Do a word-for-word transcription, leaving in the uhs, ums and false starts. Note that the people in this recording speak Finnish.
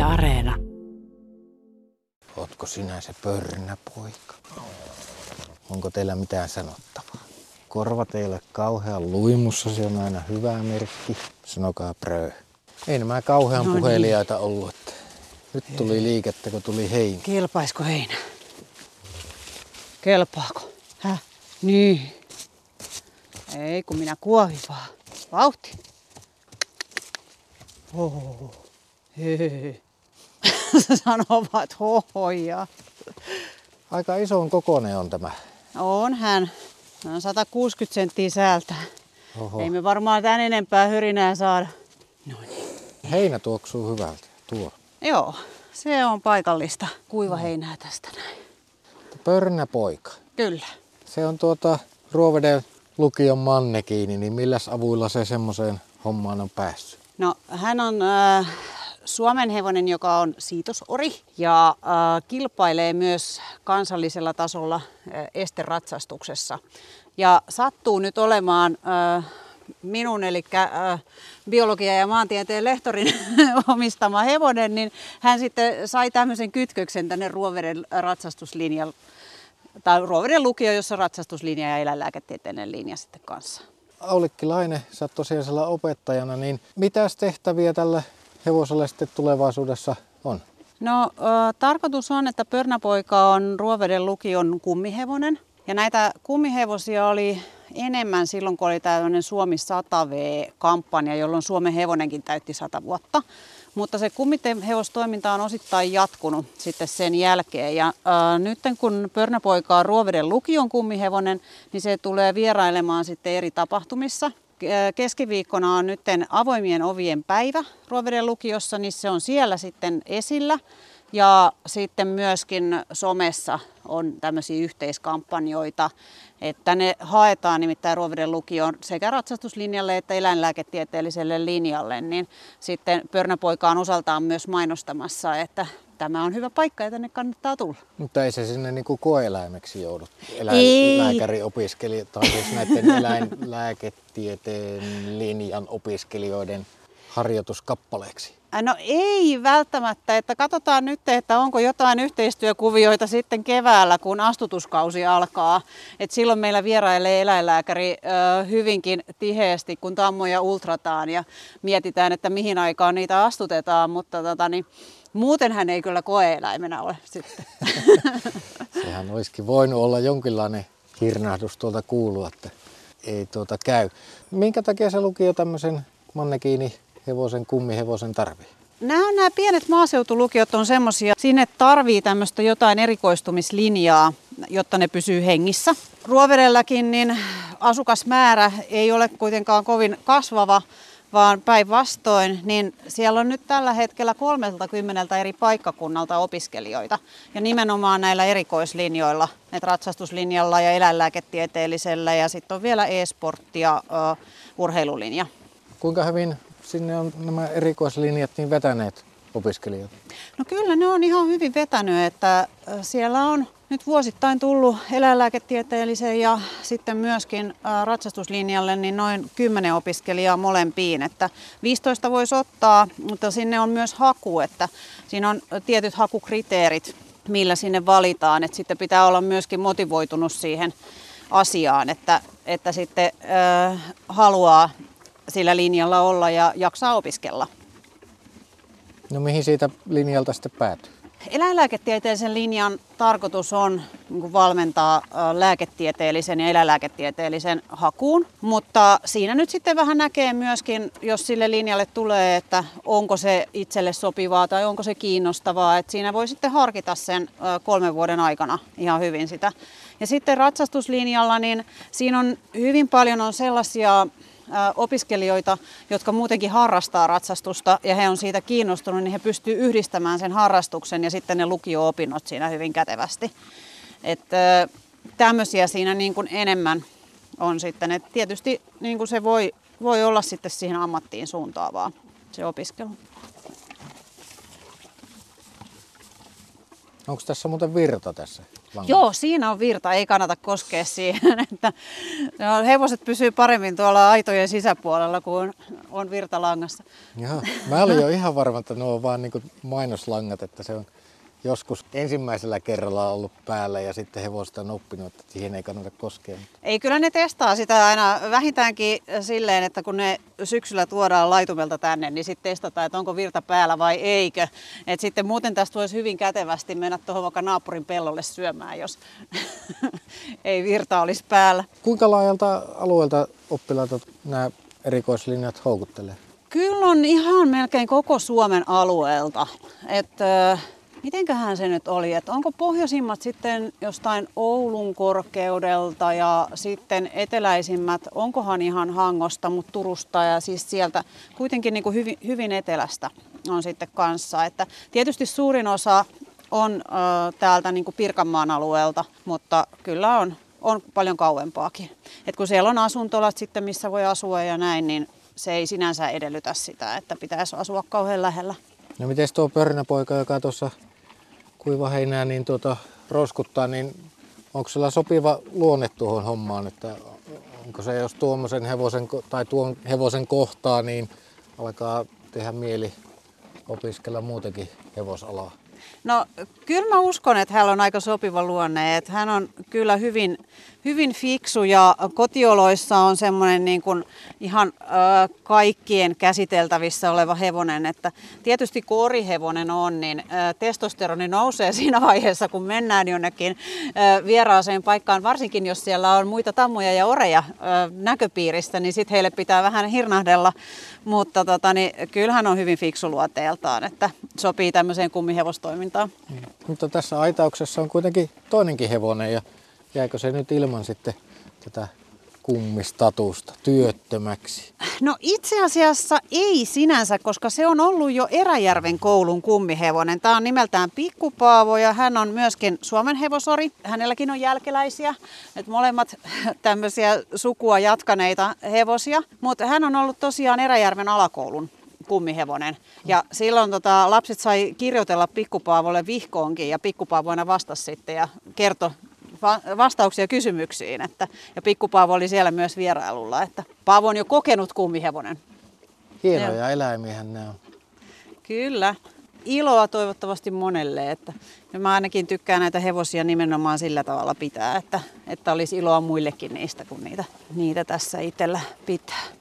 Areena. Ootko sinä se pörnäpoika? Onko teillä mitään sanottavaa? Korvat ei ole kauhean luimussa, se on aina hyvä merkki. Sanokaa prö. Ei nämä kauhean No niin. puheliaita ollut. Että nyt tuli liikettä, kun tuli heinä. Kelpaisko heinä? Kelpaako? Häh? Niin. Ei kun minä kuovin vaan. Vauhti. Oho. Hei. Sanovat hohoja. Aika ison kokoinen on tämä. On hän. On sata kuusikymmentä senttiä säältä. Oho. Ei me varmaan tän enempää hyrinää saada. No niin. Heinä tuoksuu hyvältä. Tuo. Joo, se on paikallista kuivaheinää tästä näin. Pörnäpoika. Kyllä. Se on tuota Ruoveden lukion mannekiini, niin milläs avuilla se semmoiseen hommaan on päässyt? No hän on äh, Suomen hevonen, joka on siitosori ja äh, kilpailee myös kansallisella tasolla äh, esteratsastuksessa. Ja sattuu nyt olemaan äh, minun, eli äh, biologia- ja maantieteen lehtorin omistama hevonen, niin hän sitten sai tämmöisen kytköksen tänne Ruoveden ratsastuslinjalle. Tai Ruoveden lukio, jossa on ratsastuslinja ja eläinlääketieteellinen linja sitten kanssa. Aulikki Laine, sä oot tosiaan siellä opettajana, niin mitäs tehtäviä tällä hevoselle sitten tulevaisuudessa on? No ö, tarkoitus on, että Pörnäpoika on Ruoveden lukion kummihevonen. Ja näitä kummihevosia oli enemmän silloin, kun oli tällainen Suomi sata V-kampanja, jolloin Suomen hevonenkin täytti sata vuotta. Mutta se kummihevostoiminta on osittain jatkunut sitten sen jälkeen. Ja ää, nyt kun Pörnäpoika on Ruoveden lukion kummihevonen, niin se tulee vierailemaan sitten eri tapahtumissa. Keskiviikkona on nyt avoimien ovien päivä Ruoveden lukiossa, niin se on siellä sitten esillä. Ja sitten myöskin somessa on tämmöisiä yhteiskampanjoita, että ne haetaan nimittäin Ruoveden lukion sekä ratsastuslinjalle että eläinlääketieteelliselle linjalle, niin sitten Pörnäpoika on osaltaan myös mainostamassa, että tämä on hyvä paikka ja tänne kannattaa tulla. Mutta ei se sinne niinku koeeläimeksi joudu, eläinlääkäriopiskelija tai siis näiden eläinlääketieteen linjan opiskelijoiden harjoituskappaleeksi? No ei välttämättä, että katsotaan nyt, että onko jotain yhteistyökuvioita sitten keväällä, kun astutuskausi alkaa. Et silloin meillä vierailee eläinlääkäri ö, hyvinkin tiheesti, kun tammoja ultrataan ja mietitään, että mihin aikaan niitä astutetaan, mutta tota, niin, muuten hän ei kyllä koe-eläimenä ole sitten. Sehän olisikin voinut olla jonkinlainen hirnahdus tuolta kuulua, että ei tuota käy. Minkä takia se lukio tämmöisen mannekiini hevosen, kummihevosen tarvii? Nämä, nämä pienet maaseutulukiot on semmoisia, sinne tarvii tämmöistä jotain erikoistumislinjaa, jotta ne pysyy hengissä. Ruovedelläkin niin asukasmäärä ei ole kuitenkaan kovin kasvava, vaan päinvastoin, niin siellä on nyt tällä hetkellä kolmekymmentä eri paikkakunnalta opiskelijoita. Ja nimenomaan näillä erikoislinjoilla, että ratsastuslinjalla ja eläinlääketieteellisellä ja sitten on vielä e-sport ja uh, urheilulinja. Kuinka hyvin sinne on nämä erikoislinjat niin vetäneet opiskelijat? No kyllä ne on ihan hyvin vetänyt, että siellä on nyt vuosittain tullut eläinlääketieteellisen ja sitten myöskin ratsastuslinjalle niin noin kymmenen opiskelijaa molempiin. Että viisitoista voisi ottaa, mutta sinne on myös haku, että siinä on tietyt hakukriteerit, millä sinne valitaan. Että sitten pitää olla myöskin motivoitunut siihen asiaan, että, että sitten äh, haluaa sillä linjalla olla ja jaksaa opiskella. No mihin siitä linjalta sitten päätyy? Eläinlääketieteellisen linjan tarkoitus on niin valmentaa lääketieteellisen ja eläinlääketieteellisen hakuun, mutta siinä nyt sitten vähän näkee myöskin, jos sille linjalle tulee, että onko se itselle sopivaa tai onko se kiinnostavaa, että siinä voi sitten harkita sen kolmen vuoden aikana ihan hyvin sitä. Ja sitten ratsastuslinjalla, niin siinä on hyvin paljon on sellaisia opiskelijoita, jotka muutenkin harrastaa ratsastusta ja he on siitä kiinnostunut, niin he pystyvät yhdistämään sen harrastuksen ja sitten ne lukio-opinnot siinä hyvin kätevästi. Että tämmöisiä siinä niin kuin enemmän on sitten. Et tietysti niin kuin se voi, voi olla sitten siihen ammattiin suuntaavaa se opiskelu. Onko tässä muuten virta tässä? langat? Joo, siinä on virta, ei kannata koskea siihen. Että no, hevoset pysyy paremmin tuolla aitojen sisäpuolella, kun on virta langassa. Joo, mä olin jo ihan varma, että nuo on vaan niin kuin mainoslangat, että se on joskus ensimmäisellä kerralla ollut päällä ja sitten hevosta on oppinut, että siihen ei kannata koskea. Ei, kyllä ne testaa sitä aina vähintäänkin silleen, että kun ne syksyllä tuodaan laitumelta tänne, niin sitten testataan, että onko virta päällä vai eikö. Et sitten muuten tästä voisi hyvin kätevästi mennä tuohon vaikka naapurin pellolle syömään, jos ei virta olisi päällä. Kuinka laajalta alueelta oppilaita nämä erikoislinjat houkuttelee? Kyllä on ihan melkein koko Suomen alueelta. Että mitenköhän se nyt oli, että onko pohjoisimmat sitten jostain Oulun korkeudelta ja sitten eteläisimmät, onkohan ihan Hangosta, mutta Turusta ja siis sieltä kuitenkin niin kuin hyvin, hyvin etelästä on sitten kanssa. Että tietysti suurin osa on ö, täältä niin kuin Pirkanmaan alueelta, mutta kyllä on, on paljon kauempaakin. Et kun siellä on asuntolat sitten, missä voi asua ja näin, niin se ei sinänsä edellytä sitä, että pitäisi asua kauhean lähellä. No miten tuo Pörnäpoika, joka tuossa kuivaheinää niin tuota, roskuttaa, niin onko sillä sopiva luonne tuohon hommaan, että onko se jos tuommoisen hevosen tai tuon hevosen kohtaa, niin alkaa tehdä mieli opiskella muutenkin hevosalaa? No kyllä mä uskon, että hän on aika sopiva luonne, että hän on kyllä hyvin, hyvin fiksu ja kotioloissa on semmoinen niin kuin ihan ö, kaikkien käsiteltävissä oleva hevonen, että tietysti kun orihevonen on, niin ö, testosteroni nousee siinä vaiheessa, kun mennään jonnekin ö, vieraaseen paikkaan, varsinkin jos siellä on muita tammuja ja oreja ö, näköpiirissä, niin sitten heille pitää vähän hirnahdella, mutta tota, niin, kyllähän on hyvin fiksu luonteeltaan, että sopii tämmöiseen kummihevostoimintaan. Mm. Mutta tässä aitauksessa on kuitenkin toinenkin hevonen ja jääkö se nyt ilman sitten tätä kummistatusta työttömäksi? No itse asiassa ei sinänsä, koska se on ollut jo Eräjärven koulun kummihevonen. Tämä on nimeltään Pikku Paavo ja hän on myöskin Suomen hevosori. Hänelläkin on jälkeläisiä, että molemmat tämmöisiä sukua jatkaneita hevosia. Mutta hän on ollut tosiaan Eräjärven alakoulun kummihevonen. Ja silloin tota, lapset sai kirjoitella Pikku Paavolle vihkoonkin ja Pikku Paavo aina vastasi sitten ja kertoi vastauksia kysymyksiin. Että, ja Pikku Paavo oli siellä myös vierailulla. Että Paavo on jo kokenut kummihevonen. Hienoja ja eläimiähän nämä on. Kyllä. Iloa toivottavasti monelle. Että, ja mä ainakin tykkään näitä hevosia nimenomaan sillä tavalla pitää, että, että olisi iloa muillekin niistä, kun niitä, niitä tässä itsellä pitää.